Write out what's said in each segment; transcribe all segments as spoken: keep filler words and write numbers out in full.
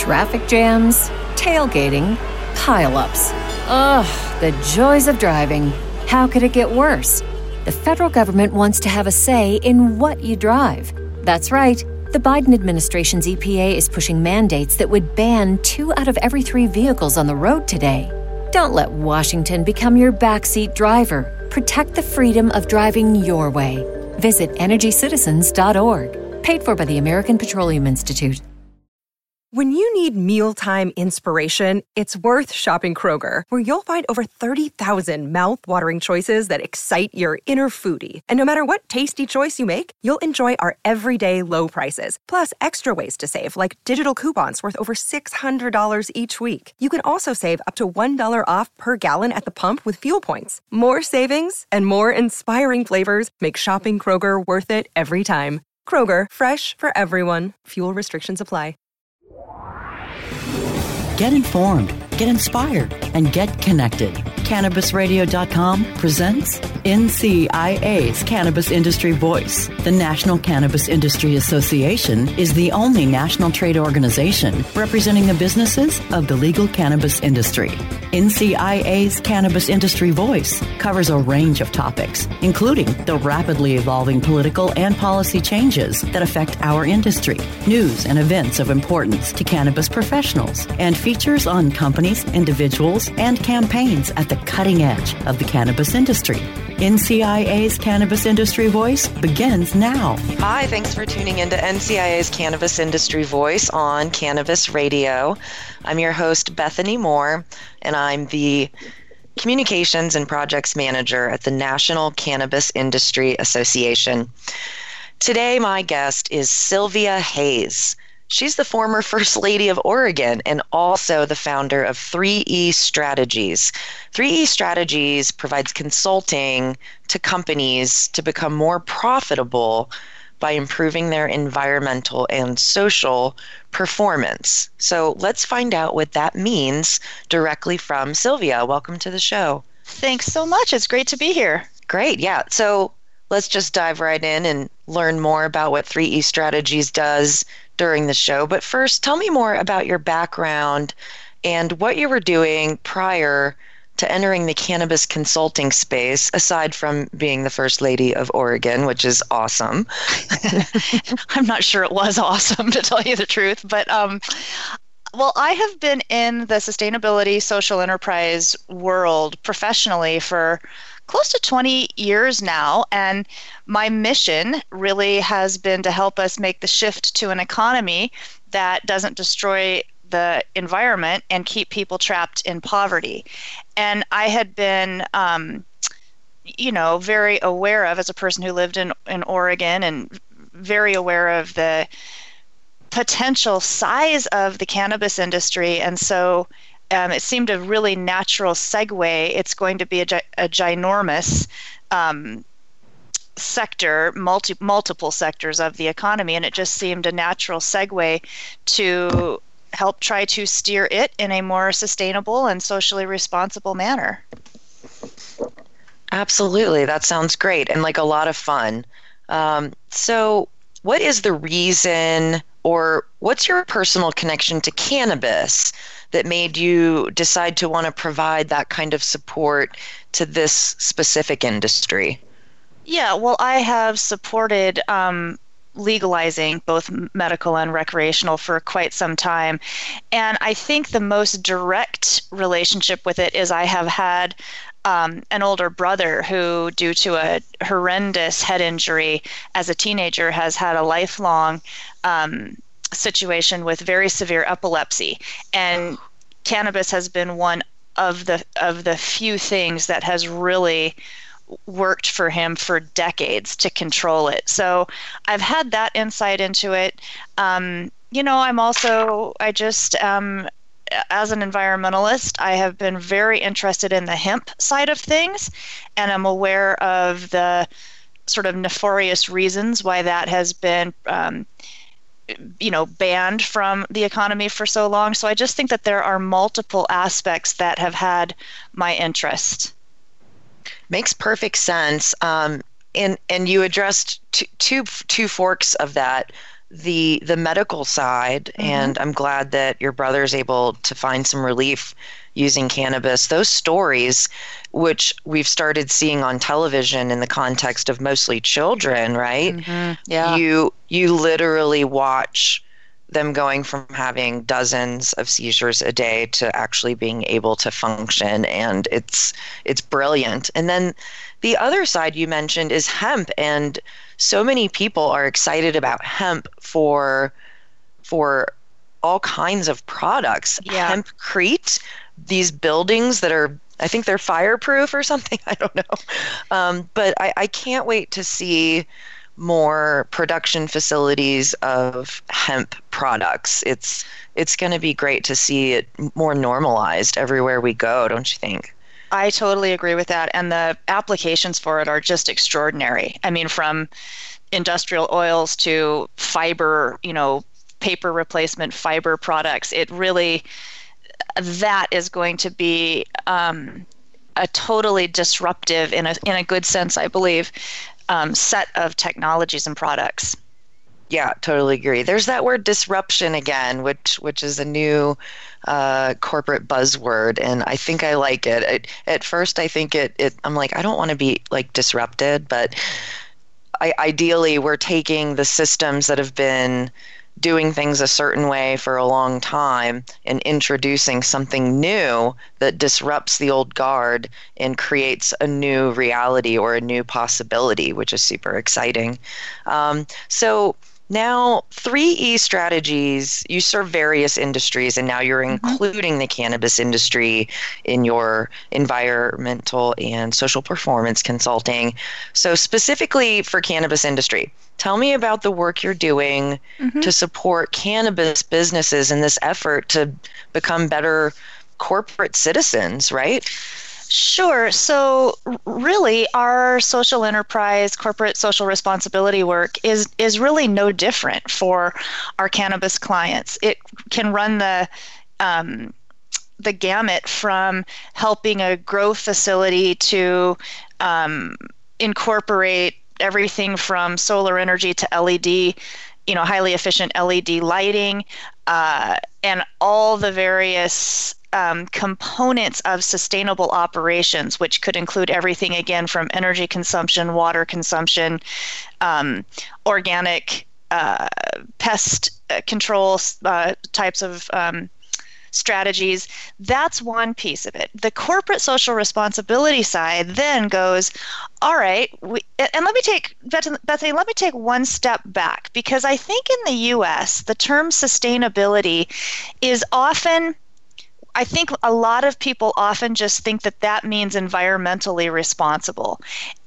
Traffic jams, tailgating, pile-ups. Ugh, the joys of driving. How could it get worse? The federal government wants to have a say in what you drive. That's right. The Biden administration's E P A is pushing mandates that would ban two out of every three vehicles on the road today. Don't let Washington become your backseat driver. Protect the freedom of driving your way. Visit energy citizens dot org. Paid for by the American Petroleum Institute. When you need mealtime inspiration, it's worth shopping Kroger, where you'll find over thirty thousand mouth-watering choices that excite your inner foodie. And no matter what tasty choice you make, you'll enjoy our everyday low prices, plus extra ways to save, like digital coupons worth over six hundred dollars each week. You can also save up to one dollar off per gallon at the pump with fuel points. More savings and more inspiring flavors make shopping Kroger worth it every time. Kroger, fresh for everyone. Fuel restrictions apply. Get informed, get inspired, and get connected. Cannabis Radio dot com presents N C I A's Cannabis Industry Voice. The National Cannabis Industry Association is the only national trade organization representing the businesses of the legal cannabis industry. N C I A's Cannabis Industry Voice covers a range of topics, including the rapidly evolving political and policy changes that affect our industry, news and events of importance to cannabis professionals, and features on companies, individuals, and campaigns at the cutting edge of the cannabis industry. N C I A's Cannabis Industry Voice begins now. Hi, thanks for tuning into N C I A's Cannabis Industry Voice on Cannabis Radio. I'm your host, Bethany Moore, and I'm the Communications and Projects Manager at the National Cannabis Industry Association. Today, my guest is Sylvia Hayes. She's the former First Lady of Oregon and also the founder of three E Strategies. three E Strategies provides consulting to companies to become more profitable by improving their environmental and social performance. So let's find out what that means directly from Sylvia. Welcome to the show. Thanks so much. It's great to be here. Great. Yeah. So let's just dive right in and learn more about what three E Strategies does during the show. But first, tell me more about your background and what you were doing prior to entering the cannabis consulting space, aside from being the First Lady of Oregon, which is awesome. I'm not sure it was awesome, to tell you the truth, but um, well, I have been in the sustainability social enterprise world professionally for close to twenty years now, and my mission really has been to help us make the shift to an economy that doesn't destroy the environment and keep people trapped in poverty. And I had been, um, you know, very aware of, as a person who lived in, in Oregon, and very aware of the potential size of the cannabis industry. And so Um, it seemed a really natural segue. It's going to be a, gi- a ginormous um, sector, multi- multiple sectors of the economy, and it just seemed a natural segue to help try to steer it in a more sustainable and socially responsible manner. Absolutely. That sounds great and like a lot of fun. Um, so what is the reason, or what's your personal connection to cannabis that made you decide to want to provide that kind of support to this specific industry? Yeah, well, I have supported um, legalizing both medical and recreational for quite some time. And I think the most direct relationship with it is I have had um, an older brother who, due to a horrendous head injury as a teenager, has had a lifelong um situation with very severe epilepsy, and cannabis has been one of the of the few things that has really worked for him for decades to control it. So I've had that insight into it. Um, you know, I'm also I just um, as an environmentalist, I have been very interested in the hemp side of things, and I'm aware of the sort of nefarious reasons why that has been um, you know, banned from the economy for so long. So I just think that there are multiple aspects that have had my interest. Makes perfect sense. Um, and and you addressed two, two two forks of that. the the medical side, mm-hmm. and I'm glad that your brother is able to find some relief using cannabis. Those stories, which we've started seeing on television in the context of mostly children, right? Mm-hmm. Yeah. You you literally watch them going from having dozens of seizures a day to actually being able to function, and it's it's brilliant. And then the other side you mentioned is hemp, and so many people are excited about hemp for for all kinds of products. Yeah. Hempcrete, these buildings that are, I think they're fireproof or something, I don't know. Um, but I, I can't wait to see more production facilities of hemp products. It's it's going to be great to see it more normalized everywhere we go, don't you think? I totally agree with that. And the applications for it are just extraordinary. I mean, from industrial oils to fiber, you know, paper replacement fiber products, it really, that is going to be um, a totally disruptive, in a in a good sense, I believe, um, set of technologies and products. Yeah, totally agree. There's that word disruption again, which which is a new uh, corporate buzzword, and I think I like it. it. At first, I think it, it. I'm like, I don't want to be like disrupted, but I, ideally, we're taking the systems that have been doing things a certain way for a long time and introducing something new that disrupts the old guard and creates a new reality or a new possibility, which is super exciting. Um, so now, three E Strategies, you serve various industries, and now you're mm-hmm. including the cannabis industry in your environmental and social performance consulting. So specifically for cannabis industry, tell me about the work you're doing mm-hmm. to support cannabis businesses in this effort to become better corporate citizens, right? Sure. So really, our social enterprise, corporate social responsibility work is is really no different for our cannabis clients. It can run the um, the gamut from helping a grow facility to um, incorporate everything from solar energy to L E D, you know, highly efficient L E D lighting, uh, and all the various Um, components of sustainable operations, which could include everything, again, from energy consumption, water consumption, um, organic uh, pest control uh, types of um, strategies. That's one piece of it. The corporate social responsibility side then goes, all right, we, and let me take, Bethany, let me take one step back, because I think in the U S, the term sustainability is often, I think a lot of people often just think that that means environmentally responsible.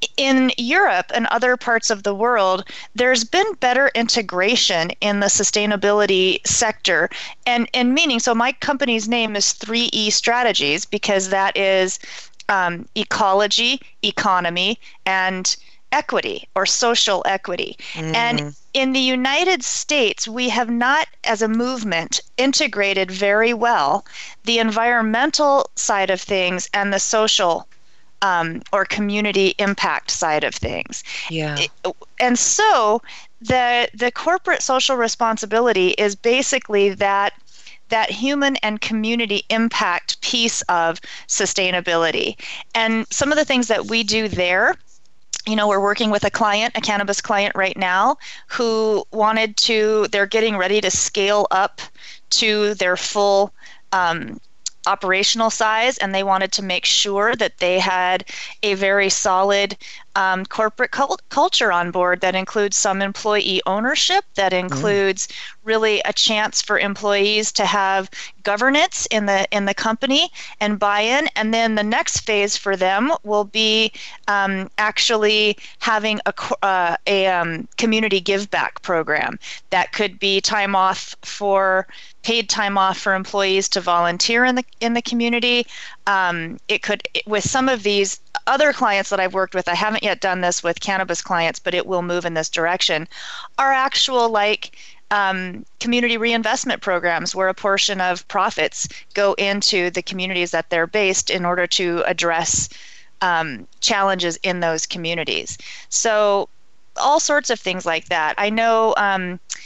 In Europe and other parts of the world, there's been better integration in the sustainability sector, and, and meaning, so my company's name is three E Strategies, because that is um, ecology, economy, and equity, or social equity. Mm. And in the United States, we have not, as a movement, integrated very well the environmental side of things and the social um, or community impact side of things. Yeah. And so the the corporate social responsibility is basically that that human and community impact piece of sustainability. And some of the things that we do there, you know, we're working with a client, a cannabis client right now, who wanted to, they're getting ready to scale up to their full um, operational size, and they wanted to make sure that they had a very solid um, corporate cult- culture on board that includes some employee ownership, that includes mm. really a chance for employees to have governance in the in the company and buy-in. And then the next phase for them will be um, actually having a uh, a um, community give back program that could be time off for paid time off for employees to volunteer in the in the community. Um, it could, with some of these other clients that I've worked with, I haven't yet done this with cannabis clients, but it will move in this direction, are actual like um, community reinvestment programs where a portion of profits go into the communities that they're based in order to address um, challenges in those communities. So all sorts of things like that. I know um,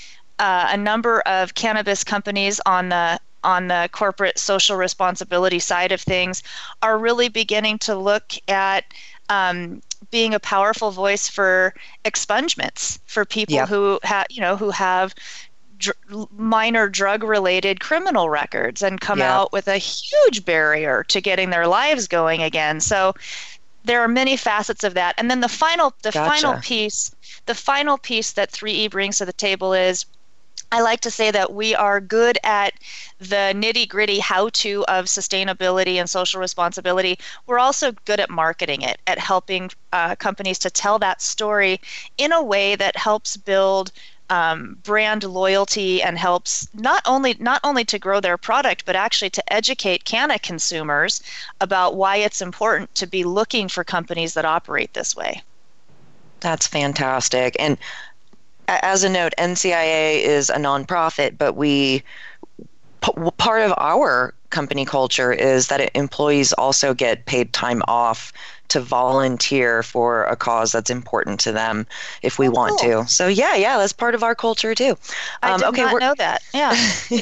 uh, a number of cannabis companies on the on the corporate social responsibility side of things are really beginning to look at um, being a powerful voice for expungements for people Yep. who have, you know, who have dr- minor drug-related criminal records and come Yep. out with a huge barrier to getting their lives going again. So there are many facets of that. And then the final, the Gotcha. final piece, the final piece that three E brings to the table is, I like to say that we are good at the nitty-gritty how-to of sustainability and social responsibility. We're also good at marketing it, at helping uh, companies to tell that story in a way that helps build um, brand loyalty and helps not only not only to grow their product, but actually to educate canna consumers about why it's important to be looking for companies that operate this way. That's fantastic. And a- as a note, N C I A is a nonprofit, but we p- part of our company culture is that employees also get paid time off to volunteer for a cause that's important to them if we Oh, want cool. to. So yeah, yeah, that's part of our culture too. I did okay, not we're, know that. Yeah.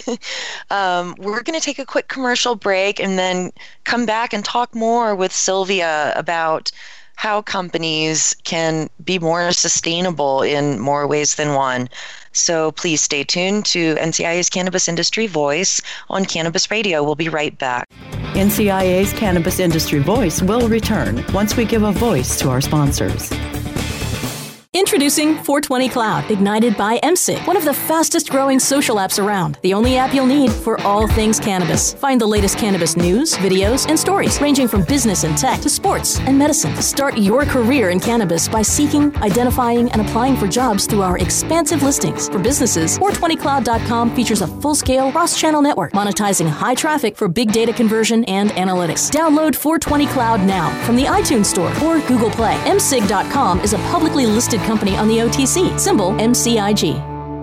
um, we're going to take a quick commercial break and then come back and talk more with Sylvia about how companies can be more sustainable in more ways than one. So please stay tuned to N C I A's Cannabis Industry Voice on Cannabis Radio. We'll be right back. N C I A's Cannabis Industry Voice will return once we give a voice to our sponsors. Introducing four twenty Cloud, ignited by M S I G, one of the fastest growing social apps around. The only app you'll need for all things cannabis. Find the latest cannabis news, videos, and stories, ranging from business and tech to sports and medicine. Start your career in cannabis by seeking, identifying, and applying for jobs through our expansive listings. For businesses, four twenty cloud dot com features a full-scale cross-channel network, monetizing high traffic for big data conversion and analytics. Download four twenty Cloud now from the iTunes Store or Google Play. M S I G dot com is a publicly listed company on the O T C, symbol M C I G.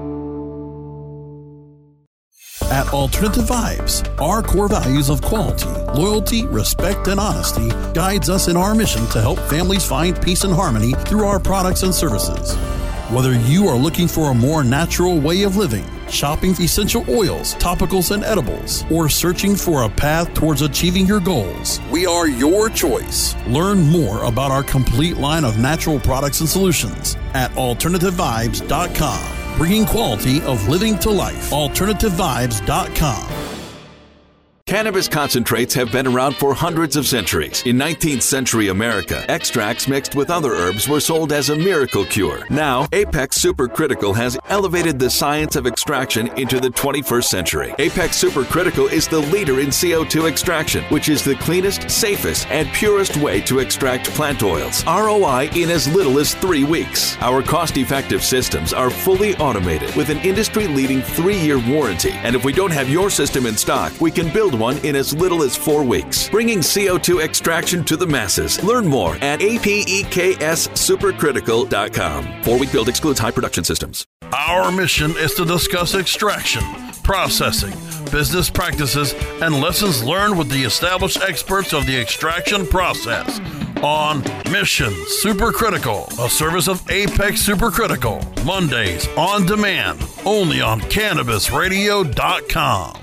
At Alternative Vibes, our core values of quality, loyalty, respect, and honesty guides us in our mission to help families find peace and harmony through our products and services. Whether you are looking for a more natural way of living, shopping essential oils, topicals, and edibles, or searching for a path towards achieving your goals, we are your choice. Learn more about our complete line of natural products and solutions at alternative vibes dot com. Bringing quality of living to life. alternative vibes dot com. Cannabis concentrates have been around for hundreds of centuries. In nineteenth century America, extracts mixed with other herbs were sold as a miracle cure. Now, Apex Supercritical has elevated the science of extraction into the twenty-first century. Apex Supercritical is the leader in C O two extraction, which is the cleanest, safest, and purest way to extract plant oils. R O I in as little as three weeks. Our cost-effective systems are fully automated with an industry-leading three-year warranty. And if we don't have your system in stock, we can build one in as little as four weeks, bringing C O two extraction to the masses. Learn more at A P E K S supercritical dot com. Four-week build excludes high production systems. Our mission is to discuss extraction, processing, business practices, and lessons learned with the established experts of the extraction process on Mission Supercritical, a service of Apex Supercritical. Mondays on demand, only on cannabis radio dot com.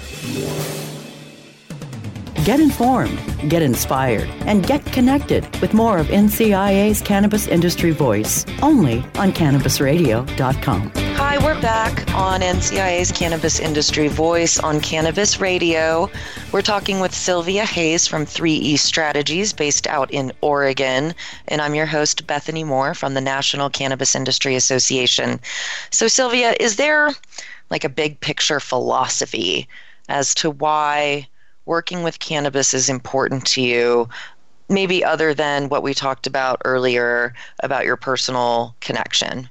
Get informed, get inspired, and get connected with more of N C I A's Cannabis Industry Voice, only on cannabis radio dot com. Hi, we're back on N C I A's Cannabis Industry Voice on Cannabis Radio. We're talking with Sylvia Hayes from three E Strategies based out in Oregon. And I'm your host, Bethany Moore from the National Cannabis Industry Association. So Sylvia, is there like a big picture philosophy as to why working with cannabis is important to you, maybe other than what we talked about earlier about your personal connection?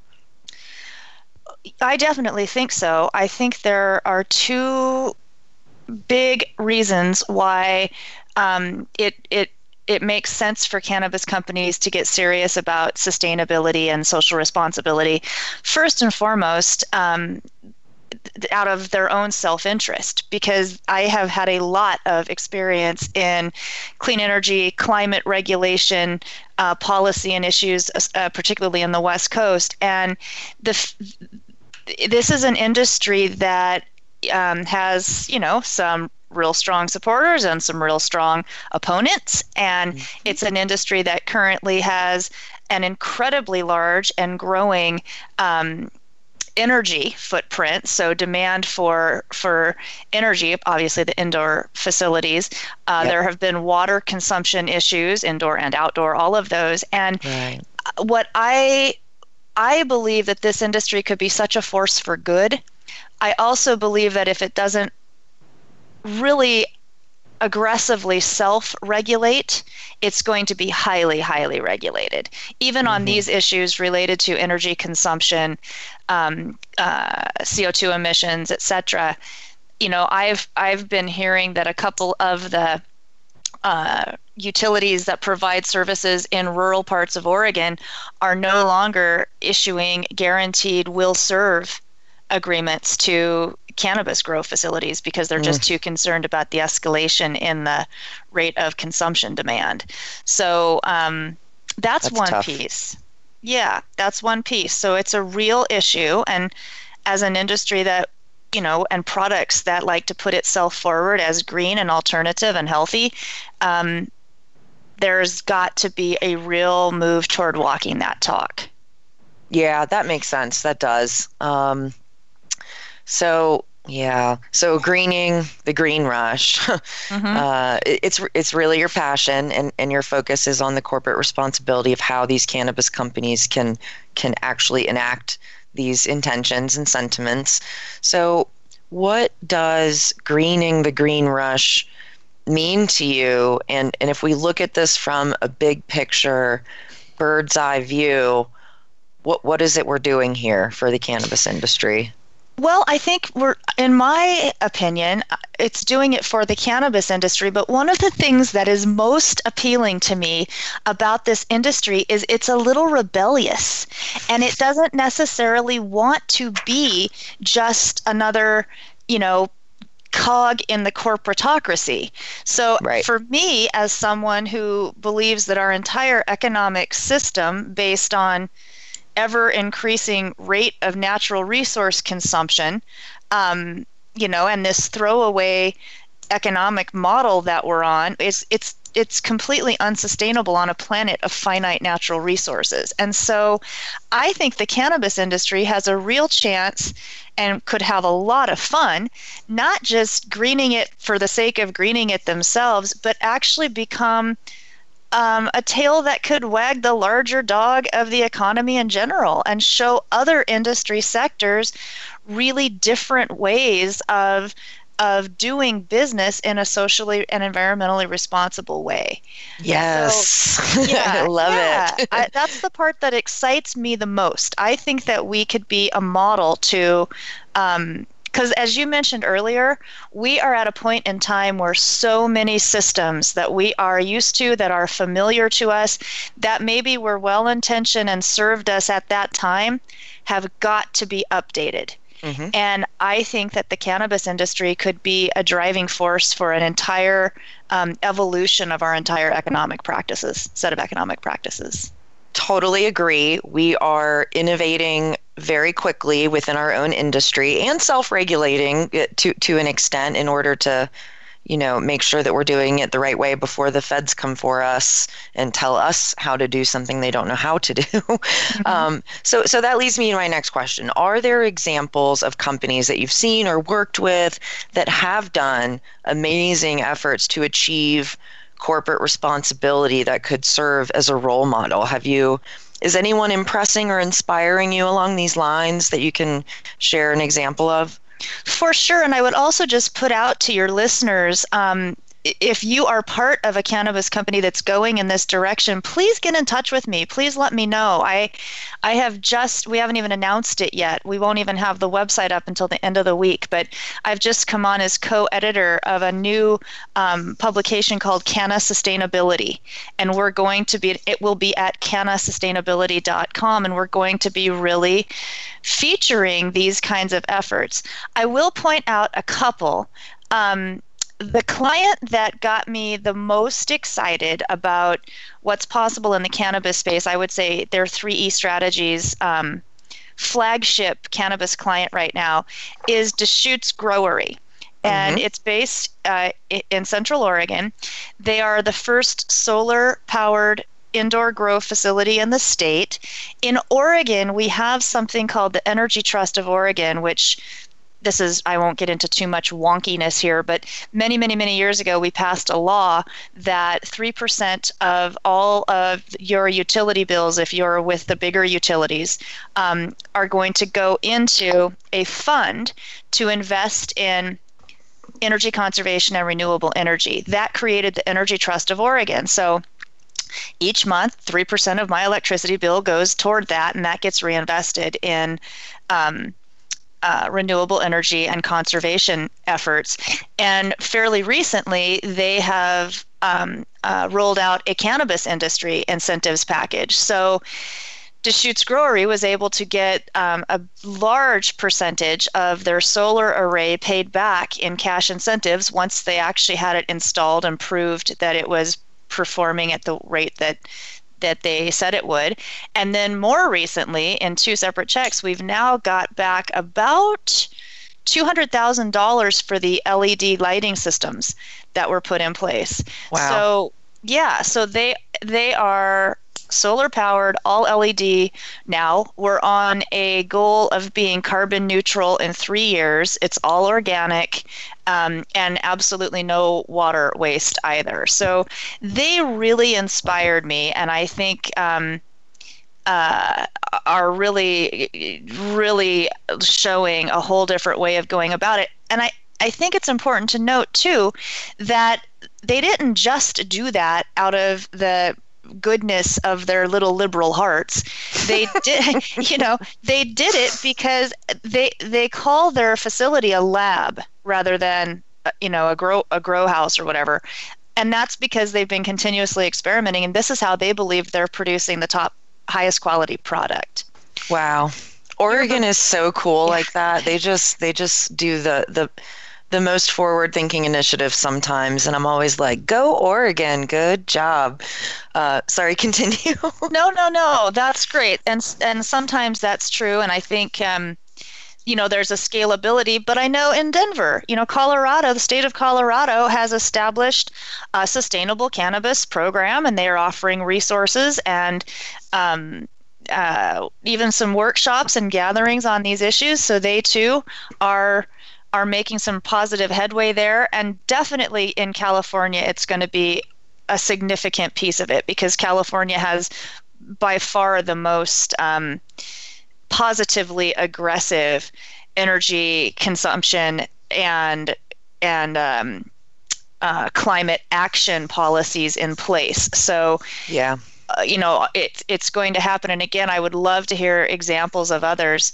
I definitely think so. I think there are two big reasons why um, it it it makes sense for cannabis companies to get serious about sustainability and social responsibility. First and foremost, um, out of their own self-interest, because I have had a lot of experience in clean energy, climate regulation, uh, policy and issues, uh, particularly in the West Coast. And the this is an industry that um, has, you know, some real strong supporters and some real strong opponents. And mm-hmm. it's an industry that currently has an incredibly large and growing um, energy footprint. So demand for for energy, obviously the indoor facilities. Uh, yep. There have been water consumption issues, indoor and outdoor, all of those. And right. what I I believe that this industry could be such a force for good. I also believe that if it doesn't really aggressively self-regulate, it's going to be highly, highly regulated. Even mm-hmm. on these issues related to energy consumption, um, uh, C O two emissions, et cetera. You know, I've I've been hearing that a couple of the uh, utilities that provide services in rural parts of Oregon are no longer issuing guaranteed will serve agreements to cannabis grow facilities because they're just mm. too concerned about the escalation in the rate of consumption demand. So um, that's, that's one tough. piece. Yeah, that's one piece. So it's a real issue. And as an industry that, you know, and products that like to put itself forward as green and alternative and healthy, um, there's got to be a real move toward walking that talk. Yeah, that makes sense. That does. Um, so, yeah. So greening, the green rush, mm-hmm. uh, it, it's it's really your passion, and, and your focus is on the corporate responsibility of how these cannabis companies can can actually enact these intentions and sentiments. So what does greening the green rush mean to you? And, and if we look at this from a big picture, bird's eye view, what what is it we're doing here for the cannabis industry? Well, I think we're, in my opinion, it's doing it for the cannabis industry. But one of the things that is most appealing to me about this industry is it's a little rebellious, and it doesn't necessarily want to be just another, you know, cog in the corporatocracy. So right. for me, as someone who believes that our entire economic system based on ever increasing rate of natural resource consumption, um, you know, and this throwaway economic model that we're on is it's it's completely unsustainable on a planet of finite natural resources. And so I think the cannabis industry has a real chance and could have a lot of fun, not just greening it for the sake of greening it themselves, but actually become Um, a tail that could wag the larger dog of the economy in general and show other industry sectors really different ways of of doing business in a socially and environmentally responsible way. Yes. So, yeah, I love yeah. it. I, that's the part that excites me the most. I think that we could be a model to um, because as you mentioned earlier, we are at a point in time where so many systems that we are used to, that are familiar to us, that maybe were well-intentioned and served us at that time, have got to be updated. Mm-hmm. And I think that the cannabis industry could be a driving force for an entire um, evolution of our entire economic practices, set of economic practices. Totally agree. We are innovating very quickly within our own industry and self-regulating to to an extent in order to, you know, make sure that we're doing it the right way before the feds come for us and tell us how to do something they don't know how to do. Mm-hmm. Um, so, so that leads me to my next question. Are there examples of companies that you've seen or worked with that have done amazing efforts to achieve corporate responsibility that could serve as a role model? Have you, is anyone impressing or inspiring you along these lines that you can share an example of? For sure. And I would also just put out to your listeners, um, if you are part of a cannabis company that's going in this direction, please get in touch with me. Please let me know. I I have just, we haven't even announced it yet. We won't even have the website up until the end of the week, but I've just come on as co-editor of a new um, publication called Canna Sustainability. And we're going to be, it will be at canna sustainability dot com, and we're going to be really featuring these kinds of efforts. I will point out a couple. Um, The client that got me the most excited about what's possible in the cannabis space, I would say there are three E strategies um, flagship cannabis client right now is Deschutes Growery. And mm-hmm. it's based uh, in Central Oregon. They are the first solar-powered indoor grow facility in the state. In Oregon, we have something called the Energy Trust of Oregon, which this is, I won't get into too much wonkiness here, but many, many, many years ago, we passed a law that three percent of all of your utility bills, if you're with the bigger utilities, um, are going to go into a fund to invest in energy conservation and renewable energy. That created the Energy Trust of Oregon. So each month, three percent of my electricity bill goes toward that, and that gets reinvested in um, uh, renewable energy and conservation efforts. And fairly recently, they have um, uh, rolled out a cannabis industry incentives package. So Deschutes Growery was able to get um, a large percentage of their solar array paid back in cash incentives once they actually had it installed and proved that it was performing at the rate that that they said it would. And then more recently, in two separate checks, we've now got back about two hundred thousand dollars for the L E D lighting systems that were put in place. Wow. So yeah, so they they are solar powered, all L E D now. We're on a goal of being carbon neutral in three years. It's all organic um, and absolutely no water waste either. So they really inspired me, and I think um, uh, are really, really showing a whole different way of going about it. And I, I think it's important to note, too, that they didn't just do that out of the goodness of their little liberal hearts. They did, you know, they did it because they they call their facility a lab rather than, you know, a grow a grow house or whatever. And that's because they've been continuously experimenting, and this is how they believe they're producing the top, highest quality product. Wow. Oregon is so cool like that. They just they just do the the the most forward-thinking initiative sometimes, and I'm always like, go Oregon, good job. Uh, sorry, continue. no, no, no, that's great. And and sometimes that's true, and I think, um, you know, there's a scalability, but I know in Denver, you know, Colorado, the state of Colorado has established a sustainable cannabis program, and they are offering resources and um, uh, even some workshops and gatherings on these issues, so they too are are making some positive headway there. And definitely in California, it's going to be a significant piece of it, because California has by far the most um, positively aggressive energy consumption and and um, uh, climate action policies in place. So yeah, uh, you know, it, it's going to happen. And again, I would love to hear examples of others.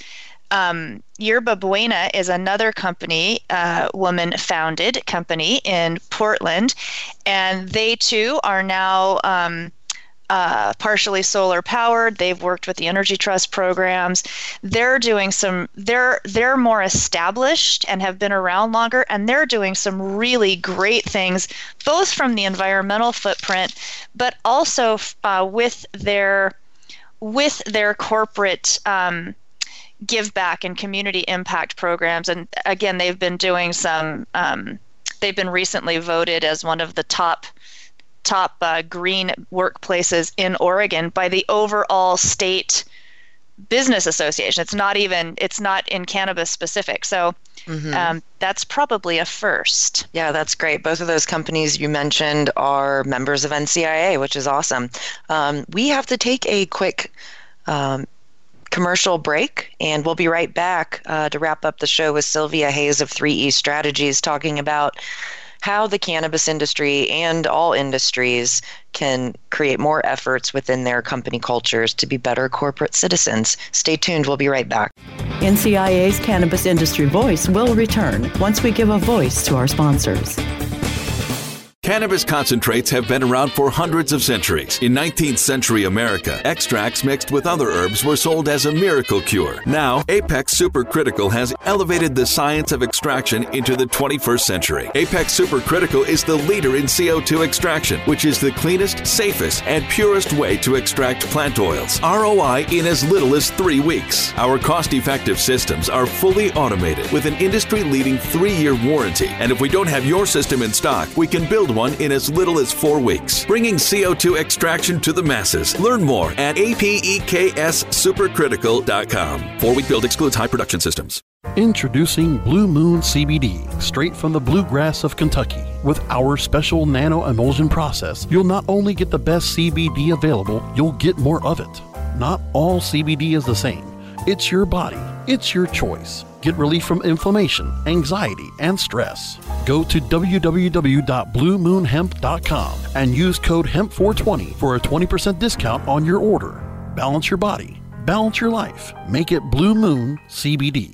Um, Yerba Buena is another company, uh, woman-founded company in Portland, and they too are now um, uh, partially solar-powered. They've worked with the Energy Trust programs. They're doing some. They're they're more established and have been around longer, and they're doing some really great things, both from the environmental footprint, but also uh, with their with their corporate. Um, give back and community impact programs. And again, they've been doing some, um, they've been recently voted as one of the top top uh, green workplaces in Oregon by the overall state business association. It's not even, it's not in cannabis specific. So mm-hmm. um, that's probably a first. Yeah, that's great. Both of those companies you mentioned are members of N C I A, which is awesome. Um, we have to take a quick um, commercial break, and we'll be right back uh, to wrap up the show with Sylvia Hayes of three E Strategies, talking about how the cannabis industry and all industries can create more efforts within their company cultures to be better corporate citizens. Stay tuned. We'll be right back. N C I A's Cannabis Industry Voice will return once we give a voice to our sponsors. Cannabis concentrates have been around for hundreds of centuries. In nineteenth century America, extracts mixed with other herbs were sold as a miracle cure. Now, Apex Supercritical has elevated the science of extraction into the twenty-first century. Apex Supercritical is the leader in C O two extraction, which is the cleanest, safest, and purest way to extract plant oils. R O I in as little as three weeks. Our cost-effective systems are fully automated with an industry-leading three-year warranty. And if we don't have your system in stock, we can build one in as little as four weeks. Bringing C O two extraction to the masses. Learn more at A P E K S supercritical dot com. Four-week build excludes high production systems. Introducing Blue Moon C B D, straight from the bluegrass of Kentucky. With our special nano emulsion process, you'll not only get the best C B D available, you'll get more of it. Not all C B D is the same. It's your body. It's your choice. Get relief from inflammation, anxiety, and stress. Go to w w w dot blue moon hemp dot com and use code hemp four twenty for a twenty percent discount on your order. Balance your body. Balance your life. Make it Blue Moon C B D.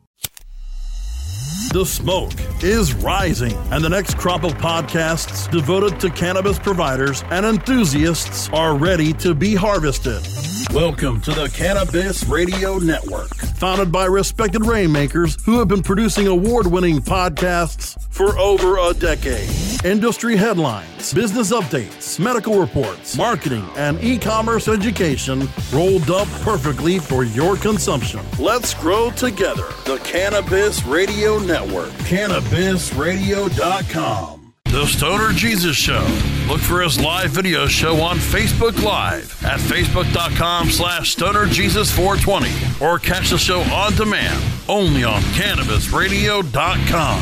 The smoke is rising, and the next crop of podcasts devoted to cannabis providers and enthusiasts are ready to be harvested. Welcome to the Cannabis Radio Network, founded by respected rainmakers who have been producing award-winning podcasts for over a decade. Industry headlines, business updates, medical reports, marketing, and e-commerce education rolled up perfectly for your consumption. Let's grow together. The Cannabis Radio Network, cannabis radio dot com. The Stoner Jesus Show. Look for his live video show on Facebook Live at facebook dot com slash stoner jesus four twenty or catch the show on demand only on cannabis radio dot com.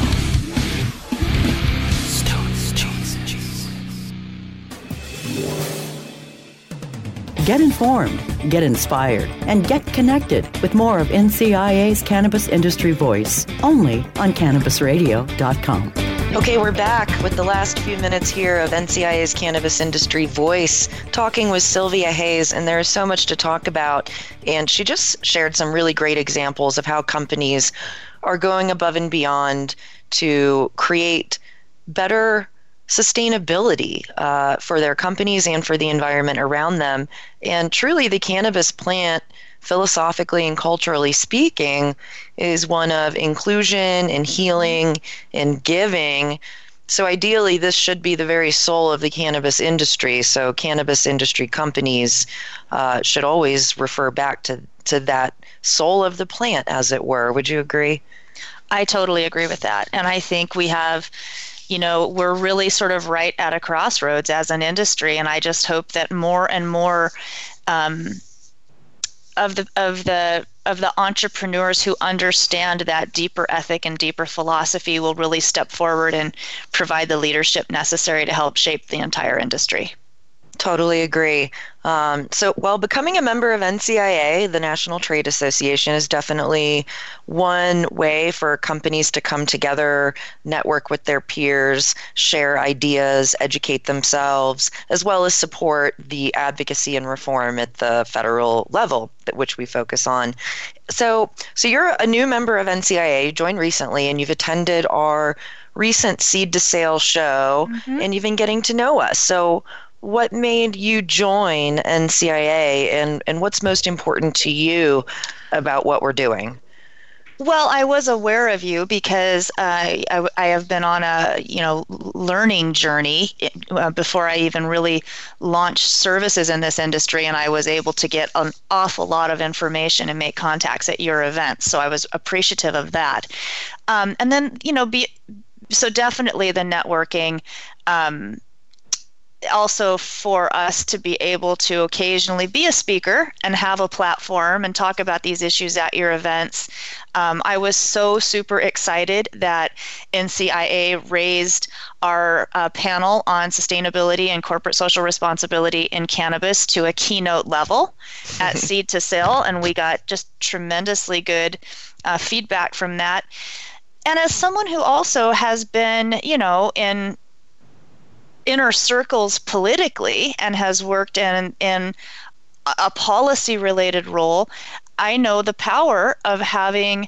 Get informed, get inspired, and get connected with more of N C I A's Cannabis Industry Voice, only on cannabis radio dot com. Okay, we're back with the last few minutes here of N C I A's Cannabis Industry Voice, talking with Sylvia Hayes, and there is so much to talk about. And she just shared some really great examples of how companies are going above and beyond to create better sustainability uh, for their companies and for the environment around them. And truly, the cannabis plant, philosophically and culturally speaking, is one of inclusion and healing and giving. So ideally, this should be the very soul of the cannabis industry. So cannabis industry companies uh, should always refer back to, to that soul of the plant, as it were. Would you agree? I totally agree with that. And I think we have, you know, we're really sort of right at a crossroads as an industry. And I just hope that more and more um, of the of the of the entrepreneurs who understand that deeper ethic and deeper philosophy will really step forward and provide the leadership necessary to help shape the entire industry. Totally agree. Um, so while becoming a member of N C I A, the National Trade Association, is definitely one way for companies to come together, network with their peers, share ideas, educate themselves, as well as support the advocacy and reform at the federal level, which we focus on. So, so you're a new member of N C I A, you joined recently, and you've attended our recent Seed to Sale show, mm-hmm. and you've been getting to know us. So what made you join N C I A, and, and what's most important to you about what we're doing? Well, I was aware of you because uh, I, I have been on a you know learning journey uh, before I even really launched services in this industry, and I was able to get an awful lot of information and make contacts at your events. So I was appreciative of that. Um, and then you know, be so definitely the networking. Um, Also for us to be able to occasionally be a speaker and have a platform and talk about these issues at your events. Um, I was so super excited that N C I A raised our uh, panel on sustainability and corporate social responsibility in cannabis to a keynote level at Seed to Sale, and we got just tremendously good uh, feedback from that. And as someone who also has been, you know, in inner circles politically and has worked in in a policy related role, I know the power of having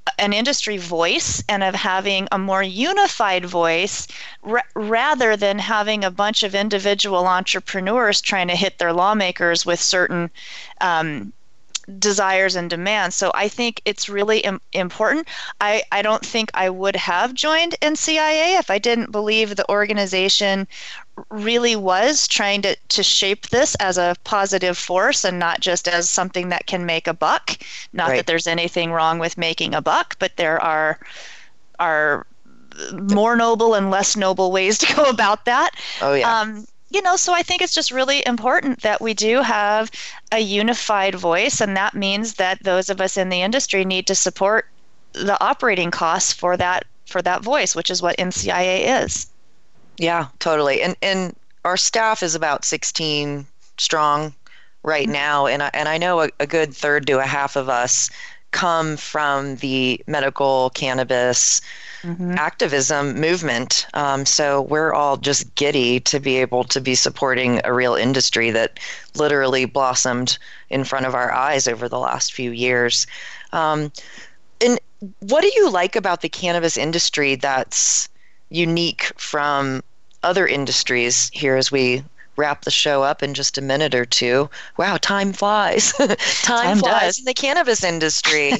an industry voice and of having a more unified voice r- rather than having a bunch of individual entrepreneurs trying to hit their lawmakers with certain um, desires and demands. So I think it's really im- important. I, I don't think I would have joined N C I A if I didn't believe the organization really was trying to, to shape this as a positive force and not just as something that can make a buck. Not Right. that there's anything wrong with making a buck, but there are are more noble and less noble ways to go about that. Oh, yeah. Um, you know, so I think it's just really important that we do have a unified voice, and that means that those of us in the industry need to support the operating costs for that for that voice, which is what N C I A is. Yeah, totally. And and our staff is about sixteen strong right Mm-hmm. now, and I, and I know a, a good third to a half of us come from the medical cannabis Mm-hmm. activism movement. Um, so we're all just giddy to be able to be supporting a real industry that literally blossomed in front of our eyes over the last few years. Um, and what do you like about the cannabis industry that's unique from other industries here as we wrap the show up in just a minute or two? Wow, time flies. time, Time flies does. in the cannabis industry.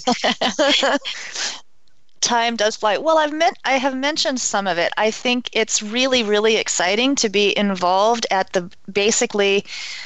Time does fly. Well, I've meant I have mentioned some of it. I think it's really, really exciting to be involved at the basically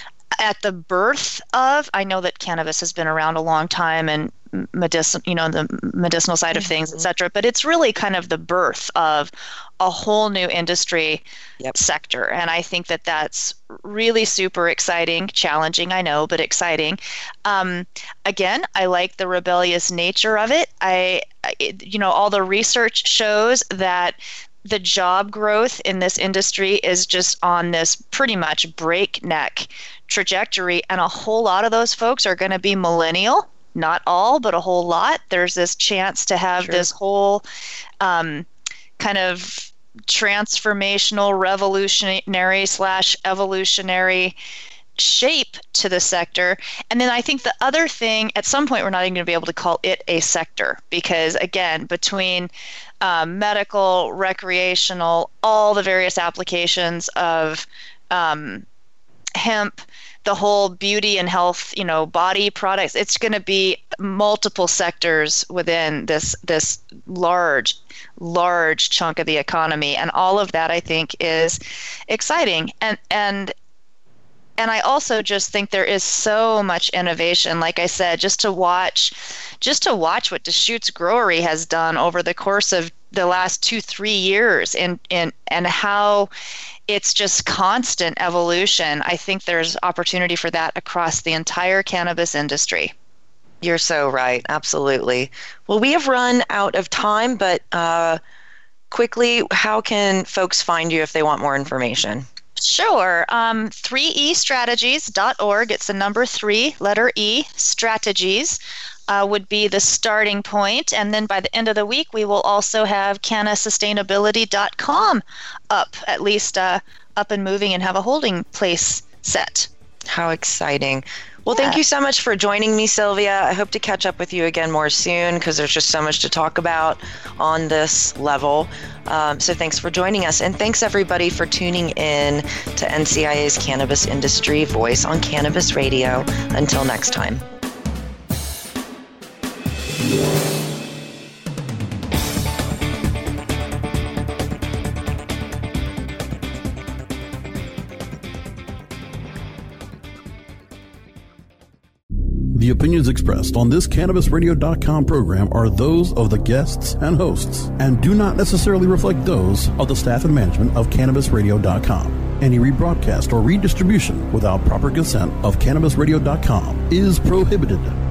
at the birth of. I know that cannabis has been around a long time and medicine, you know, the medicinal side of things, et cetera. But it's really kind of the birth of a whole new industry Yep. sector, and I think that that's really super exciting, challenging, I know, but exciting. Um, again, I like the rebellious nature of it. I, it, you know, all the research shows that the job growth in this industry is just on this pretty much breakneck trajectory, and a whole lot of those folks are going to be millennial. Not all, but a whole lot. There's this chance to have Sure. this whole um, kind of transformational, revolutionary slash evolutionary shape to the sector. And then I think the other thing, at some point, we're not even going to be able to call it a sector because, again, between um, medical, recreational, all the various applications of um, hemp, the whole beauty and health, you know, body products, it's going to be multiple sectors within this this large, large chunk of the economy, and all of that I think is exciting. And and and I also just think there is so much innovation. Like I said, just to watch, just to watch what Deschutes Growery has done over the course of the last two, three years, and and and how it's just constant evolution. I think there's opportunity for that across the entire cannabis industry. You're so right. Absolutely. Well, we have run out of time, but uh, quickly, how can folks find you if they want more information? Sure. Um, three e strategies dot org. It's the number three, letter E, strategies. Uh, would be the starting point. And then by the end of the week, we will also have canna sustainability dot com up, at least uh, up and moving, and have a holding place set. How exciting. Well, Yeah. thank you so much for joining me, Sylvia. I hope to catch up with you again more soon because there's just so much to talk about on this level. Um, so thanks for joining us. And thanks, everybody, for tuning in to N C I A's Cannabis Industry Voice on Cannabis Radio. Until next time. The opinions expressed on this Cannabis Radio dot com program are those of the guests and hosts and do not necessarily reflect those of the staff and management of Cannabis Radio dot com. Any rebroadcast or redistribution without proper consent of Cannabis Radio dot com is prohibited.